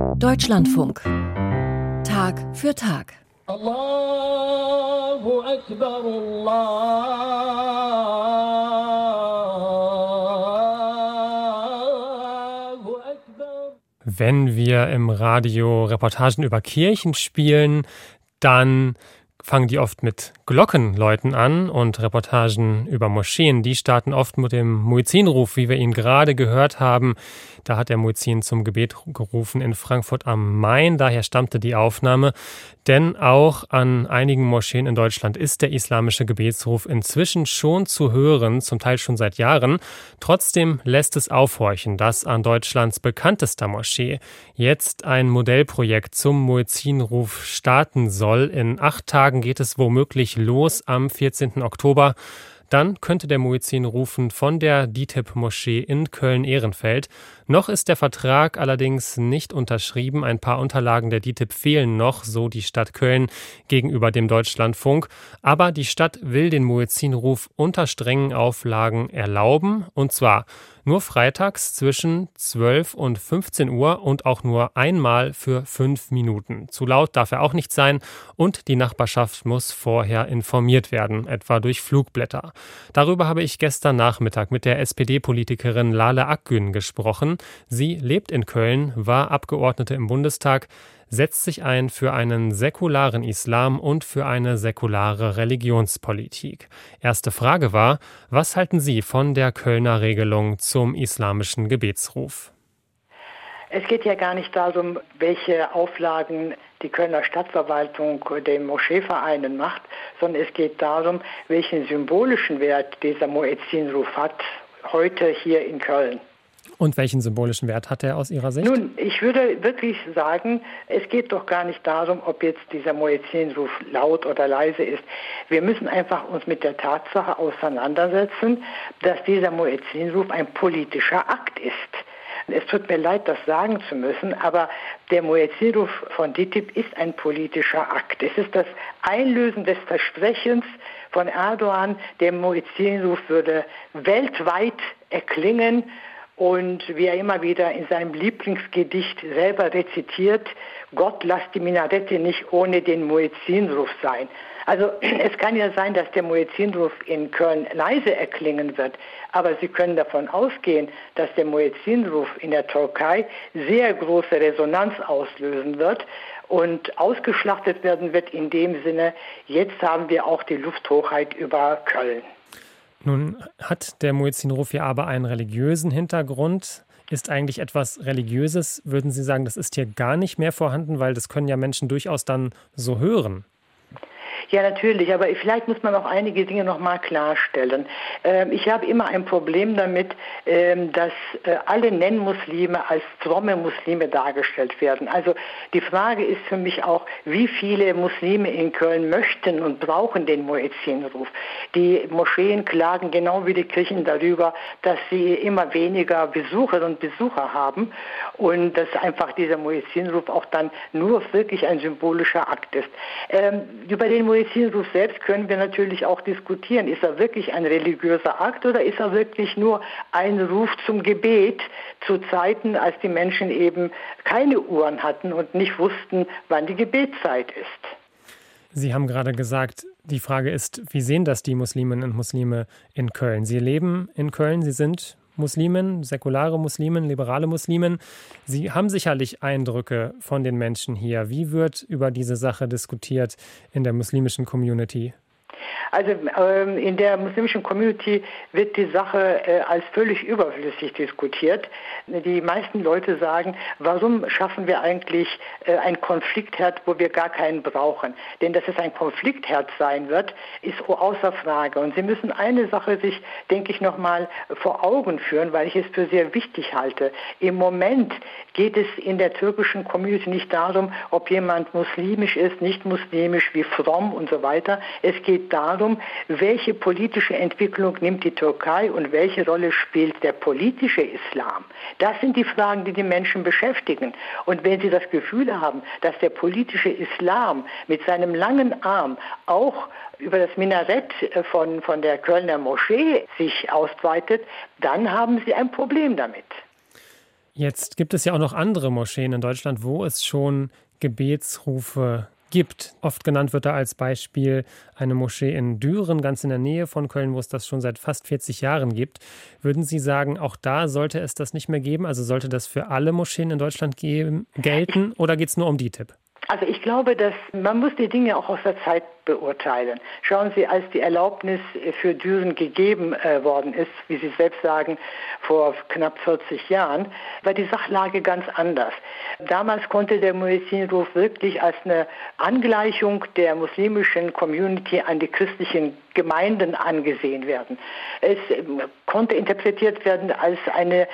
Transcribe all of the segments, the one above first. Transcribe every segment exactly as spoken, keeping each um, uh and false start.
Deutschlandfunk. Tag für Tag. Allahu Akbar, Allahu Akbar. Wenn wir im Radio Reportagen über Kirchen spielen, dann fangen die oft mit Glockenläuten an, und Reportagen über Moscheen, die starten oft mit dem Muezzinruf, wie wir ihn gerade gehört haben. Da hat der Muezzin zum Gebet gerufen in Frankfurt am Main, daher stammte die Aufnahme. Denn auch an einigen Moscheen in Deutschland ist der islamische Gebetsruf inzwischen schon zu hören, zum Teil schon seit Jahren. Trotzdem lässt es aufhorchen, dass an Deutschlands bekanntester Moschee jetzt ein Modellprojekt zum Muezzinruf starten soll. In acht Tagen geht es womöglich los am vierzehnten Oktober. Dann könnte der Muezzin rufen von der D I T I B-Moschee in Köln-Ehrenfeld. Noch ist der Vertrag allerdings nicht unterschrieben. Ein paar Unterlagen der D I T I B fehlen noch, so die Stadt Köln gegenüber dem Deutschlandfunk. Aber die Stadt will den Muezzinruf unter strengen Auflagen erlauben. Und zwar nur freitags zwischen zwölf und fünfzehn Uhr und auch nur einmal für fünf Minuten. Zu laut darf er auch nicht sein, und die Nachbarschaft muss vorher informiert werden, etwa durch Flugblätter. Darüber habe ich gestern Nachmittag mit der S P D-Politikerin Lale Akgün gesprochen. Sie lebt in Köln, war Abgeordnete im Bundestag, setzt sich ein für einen säkularen Islam und für eine säkulare Religionspolitik. Erste Frage war: Was halten Sie von der Kölner Regelung zum islamischen Gebetsruf? Es geht ja gar nicht darum, welche Auflagen die Kölner Stadtverwaltung den Moscheevereinen macht, sondern es geht darum, welchen symbolischen Wert dieser Muezzinruf hat, heute hier in Köln. Und welchen symbolischen Wert hat er aus Ihrer Sicht? Nun, ich würde wirklich sagen, es geht doch gar nicht darum, ob jetzt dieser Muezzinruf laut oder leise ist. Wir müssen einfach uns mit der Tatsache auseinandersetzen, dass dieser Muezzinruf ein politischer Akt ist. Es tut mir leid, das sagen zu müssen, aber der Muezzinruf von D I T I B ist ein politischer Akt. Es ist das Einlösen des Versprechens von Erdogan, der Muezzinruf würde weltweit erklingen. Und wie er immer wieder in seinem Lieblingsgedicht selber rezitiert: Gott, lass die Minarette nicht ohne den Muezzinruf sein. Also es kann ja sein, dass der Muezzinruf in Köln leise erklingen wird, aber Sie können davon ausgehen, dass der Muezzinruf in der Türkei sehr große Resonanz auslösen wird und ausgeschlachtet werden wird in dem Sinne: Jetzt haben wir auch die Lufthoheit über Köln. Nun hat der Muezzinruf ja aber einen religiösen Hintergrund. Ist eigentlich etwas Religiöses, würden Sie sagen, das ist hier gar nicht mehr vorhanden, weil das können ja Menschen durchaus dann so hören? Ja, natürlich, aber vielleicht muss man auch einige Dinge noch mal klarstellen. Ähm, ich habe immer ein Problem damit, ähm, dass äh, alle Nennmuslime als fromme Muslime dargestellt werden. Also die Frage ist für mich auch, wie viele Muslime in Köln möchten und brauchen den Muezzinruf. Die Moscheen klagen genau wie die Kirchen darüber, dass sie immer weniger Besucherinnen und Besucher haben und dass einfach dieser Muezzinruf auch dann nur wirklich ein symbolischer Akt ist. Ähm, über den Muezzinruf selbst können wir natürlich auch diskutieren. Ist er wirklich ein religiöser Akt oder ist er wirklich nur ein Ruf zum Gebet zu Zeiten, als die Menschen eben keine Uhren hatten und nicht wussten, wann die Gebetszeit ist? Sie haben gerade gesagt, die Frage ist, wie sehen das die Musliminnen und Muslime in Köln? Sie leben in Köln, Sie sind Muslimen, säkulare Muslimen, liberale Muslimen. Sie haben sicherlich Eindrücke von den Menschen hier. Wie wird über diese Sache diskutiert in der muslimischen Community? Also ähm, in der muslimischen Community wird die Sache äh, als völlig überflüssig diskutiert. Die meisten Leute sagen, warum schaffen wir eigentlich äh, einen Konfliktherd, wo wir gar keinen brauchen? Denn dass es ein Konfliktherd sein wird, ist außer Frage. Und Sie müssen eine Sache sich, denke ich, nochmal vor Augen führen, weil ich es für sehr wichtig halte. Im Moment geht es in der türkischen Community nicht darum, ob jemand muslimisch ist, nicht muslimisch, wie fromm und so weiter. Es geht darum, welche politische Entwicklung nimmt die Türkei und welche Rolle spielt der politische Islam. Das sind die Fragen, die die Menschen beschäftigen. Und wenn Sie das Gefühl haben, dass der politische Islam mit seinem langen Arm auch über das Minarett von, von der Kölner Moschee sich ausbreitet, dann haben Sie ein Problem damit. Jetzt gibt es ja auch noch andere Moscheen in Deutschland, wo es schon Gebetsrufe gibt. Oft genannt wird da als Beispiel eine Moschee in Düren, ganz in der Nähe von Köln, wo es das schon seit fast vierzig Jahren gibt. Würden Sie sagen, auch da sollte es das nicht mehr geben? Also sollte das für alle Moscheen in Deutschland geben, gelten oder geht es nur um D I T I B? Also ich glaube, dass man muss die Dinge auch aus der Zeit beurteilen. Schauen Sie, als die Erlaubnis für Düren gegeben äh, worden ist, wie Sie selbst sagen, vor knapp vierzig Jahren, war die Sachlage ganz anders. Damals konnte der Muezzinruf wirklich als eine Angleichung der muslimischen Community an die christlichen Gemeinden angesehen werden. Es konnte interpretiert werden als eine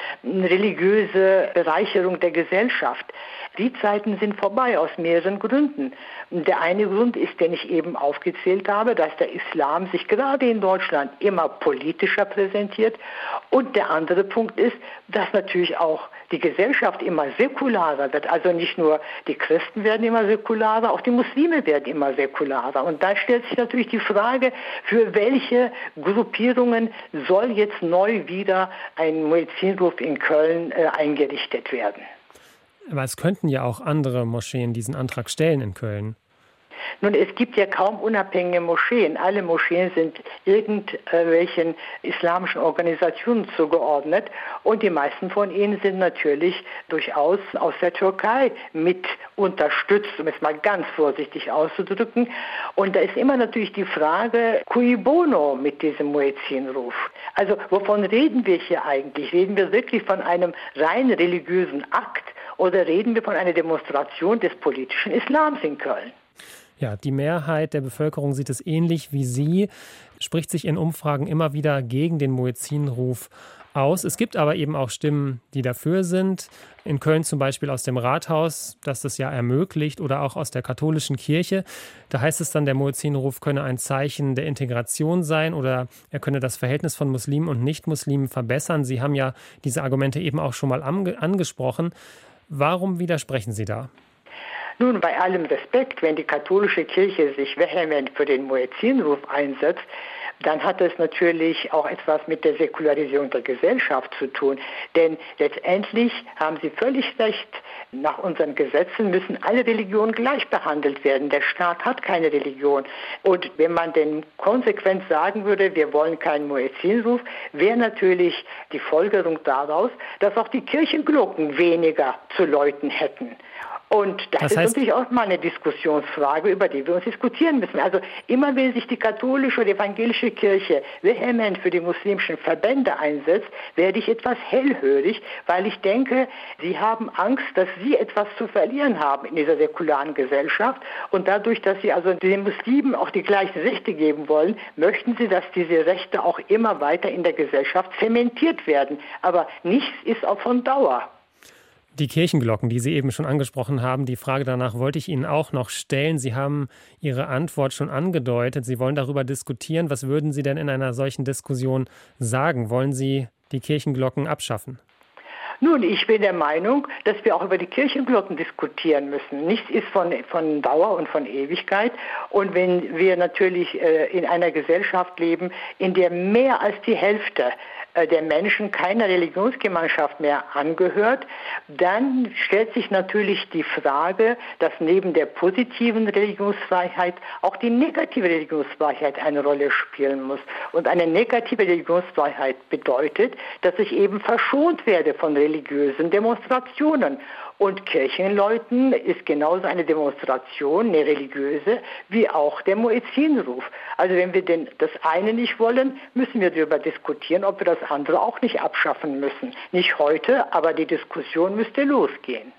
religiöse Bereicherung der Gesellschaft. Die Zeiten sind vorbei aus mehreren Gründen. Der eine Grund ist, den ich eben aufgezählt habe, dass der Islam sich gerade in Deutschland immer politischer präsentiert. Und der andere Punkt ist, dass natürlich auch die Gesellschaft immer säkularer wird. Also nicht nur die Christen werden immer säkularer, auch die Muslime werden immer säkularer. Und da stellt sich natürlich die Frage, für welche Gruppierungen soll jetzt neu wieder ein Muezzinruf in Köln äh, eingerichtet werden? Aber es könnten ja auch andere Moscheen diesen Antrag stellen in Köln. Nun, es gibt ja kaum unabhängige Moscheen. Alle Moscheen sind irgendwelchen islamischen Organisationen zugeordnet und die meisten von ihnen sind natürlich durchaus aus der Türkei mit unterstützt, um es mal ganz vorsichtig auszudrücken. Und da ist immer natürlich die Frage, cui bono mit diesem Muezzinruf? Also wovon reden wir hier eigentlich? Reden wir wirklich von einem rein religiösen Akt oder reden wir von einer Demonstration des politischen Islams in Köln? Ja, die Mehrheit der Bevölkerung sieht es ähnlich wie Sie, spricht sich in Umfragen immer wieder gegen den Muezzinruf aus. Es gibt aber eben auch Stimmen, die dafür sind. In Köln zum Beispiel aus dem Rathaus, das das ja ermöglicht, oder auch aus der katholischen Kirche. Da heißt es dann, der Muezzinruf könne ein Zeichen der Integration sein oder er könne das Verhältnis von Muslimen und Nichtmuslimen verbessern. Sie haben ja diese Argumente eben auch schon mal ange- angesprochen. Warum widersprechen Sie da? Nun, bei allem Respekt, wenn die katholische Kirche sich vehement für den Muezzinruf einsetzt, dann hat es natürlich auch etwas mit der Säkularisierung der Gesellschaft zu tun. Denn letztendlich haben Sie völlig recht, nach unseren Gesetzen müssen alle Religionen gleich behandelt werden. Der Staat hat keine Religion. Und wenn man denn konsequent sagen würde, wir wollen keinen Muezzinruf, wäre natürlich die Folgerung daraus, dass auch die Kirchenglocken weniger zu läuten hätten. Und das, das heißt, ist natürlich auch mal eine Diskussionsfrage, über die wir uns diskutieren müssen. Also immer wenn sich die katholische oder evangelische Kirche vehement für die muslimischen Verbände einsetzt, werde ich etwas hellhörig, weil ich denke, sie haben Angst, dass sie etwas zu verlieren haben in dieser säkularen Gesellschaft. Und dadurch, dass sie also den Muslimen auch die gleichen Rechte geben wollen, möchten sie, dass diese Rechte auch immer weiter in der Gesellschaft zementiert werden. Aber nichts ist auch von Dauer. Die Kirchenglocken, die Sie eben schon angesprochen haben, die Frage danach wollte ich Ihnen auch noch stellen. Sie haben Ihre Antwort schon angedeutet. Sie wollen darüber diskutieren. Was würden Sie denn in einer solchen Diskussion sagen? Wollen Sie die Kirchenglocken abschaffen? Nun, ich bin der Meinung, dass wir auch über die Kirchenglocken diskutieren müssen. Nichts ist von, von Dauer und von Ewigkeit. Und wenn wir natürlich äh, in einer Gesellschaft leben, in der mehr als die Hälfte äh, der Menschen keiner Religionsgemeinschaft mehr angehört, dann stellt sich natürlich die Frage, dass neben der positiven Religionsfreiheit auch die negative Religionsfreiheit eine Rolle spielen muss. Und eine negative Religionsfreiheit bedeutet, dass ich eben verschont werde von religiösen Demonstrationen. Und Kirchenläuten ist genauso eine Demonstration, eine religiöse, wie auch der Muezzinruf. Also wenn wir denn das eine nicht wollen, müssen wir darüber diskutieren, ob wir das andere auch nicht abschaffen müssen. Nicht heute, aber die Diskussion müsste losgehen.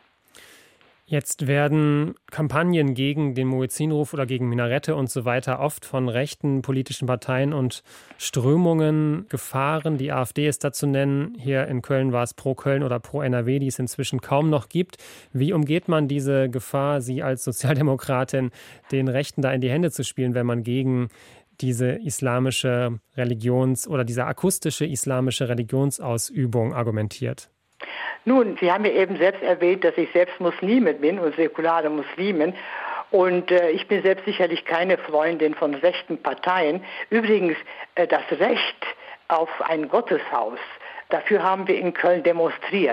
Jetzt werden Kampagnen gegen den Muezzinruf oder gegen Minarette und so weiter oft von rechten politischen Parteien und Strömungen gefahren. Die AfD ist da zu nennen. Hier in Köln war es Pro Köln oder Pro N R W, die es inzwischen kaum noch gibt. Wie umgeht man diese Gefahr, Sie als Sozialdemokratin, den Rechten da in die Hände zu spielen, wenn man gegen diese islamische Religions- oder diese akustische islamische Religionsausübung argumentiert? Nun, Sie haben ja eben selbst erwähnt, dass ich selbst Muslime bin und säkulare Muslimen. Und äh, ich bin selbst sicherlich keine Freundin von rechten Parteien. Übrigens, äh, das Recht auf ein Gotteshaus, dafür haben wir in Köln demonstriert.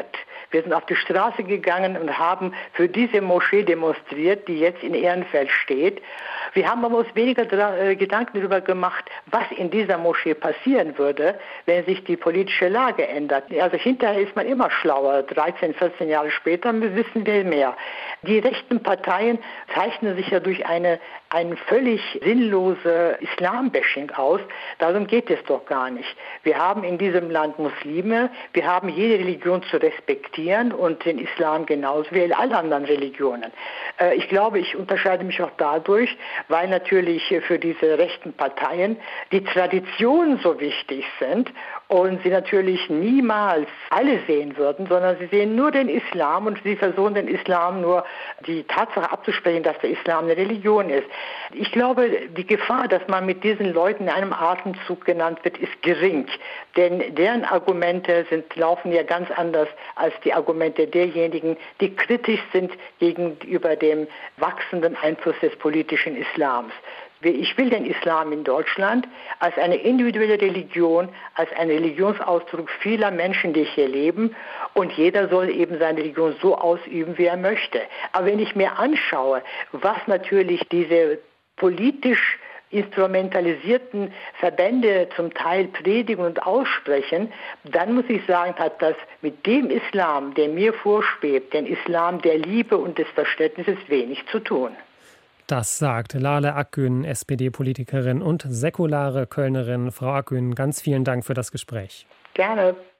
Wir sind auf die Straße gegangen und haben für diese Moschee demonstriert, die jetzt in Ehrenfeld steht. Wir haben aber uns weniger äh, Gedanken darüber gemacht, was in dieser Moschee passieren würde, wenn sich die politische Lage ändert. Also hinterher ist man immer schlauer. dreizehn, vierzehn Jahre später wissen wir mehr. Die rechten Parteien zeichnen sich ja durch eine, eine völlig sinnlose Islam-Bashing aus. Darum geht es doch gar nicht. Wir haben in diesem Land Muslime, wir haben jede Religion zu respektieren und den Islam genauso wie alle anderen Religionen. Äh, ich glaube, ich unterscheide mich auch dadurch, weil natürlich für diese rechten Parteien die Traditionen so wichtig sind und sie natürlich niemals alle sehen würden, sondern sie sehen nur den Islam und sie versuchen den Islam nur die Tatsache abzusprechen, dass der Islam eine Religion ist. Ich glaube, die Gefahr, dass man mit diesen Leuten in einem Atemzug genannt wird, ist gering, denn deren Argumente sind, laufen ja ganz anders als die Argumente derjenigen, die kritisch sind gegenüber dem wachsenden Einfluss des politischen Islams. Ich will den Islam in Deutschland als eine individuelle Religion, als einen Religionsausdruck vieler Menschen, die hier leben. Und jeder soll eben seine Religion so ausüben, wie er möchte. Aber wenn ich mir anschaue, was natürlich diese politisch instrumentalisierten Verbände zum Teil predigen und aussprechen, dann muss ich sagen, hat das mit dem Islam, der mir vorschwebt, den Islam der Liebe und des Verständnisses, wenig zu tun. Das sagt Lale Akgün, S P D-Politikerin und säkulare Kölnerin. Frau Akgün, ganz vielen Dank für das Gespräch. Gerne.